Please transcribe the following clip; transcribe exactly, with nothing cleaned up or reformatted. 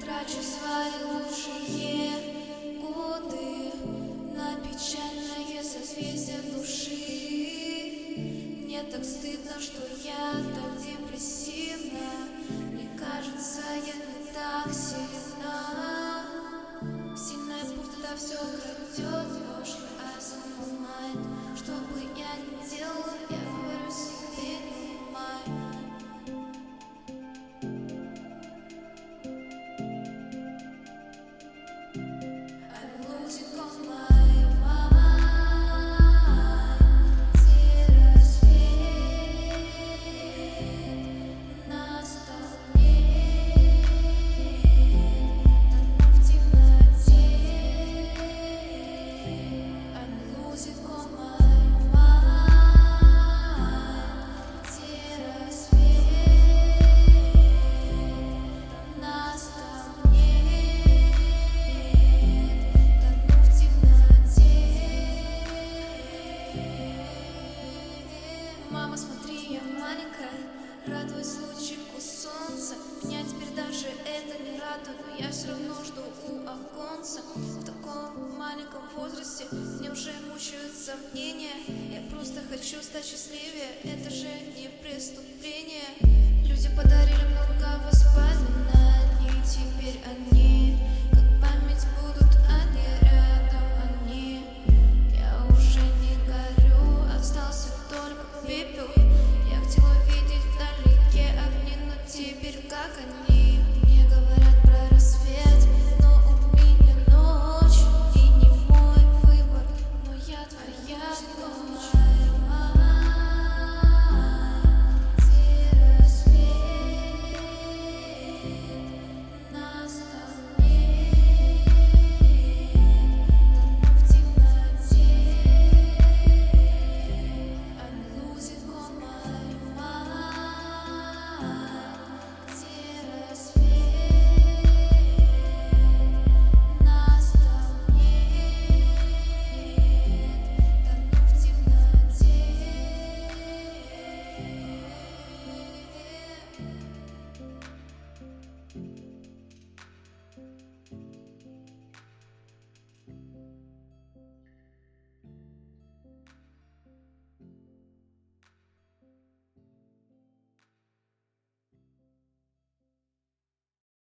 Трачу свои лучшие годы на печальное созвездие души. Мне так стыдно, что я так депрессивна. Мне кажется, я не так сильна. Сильная пустота все крадет прошлое, а сама знает, что бы я ни делала, я говорю себе не ломай. Мама, смотри, я маленькая, радуюсь лучику солнца. Меня теперь даже это не радует, но я все равно жду у оконца. В таком маленьком возрасте мне уже мучают сомнения. Я просто хочу стать счастливее, это же не преступление. Люди подарят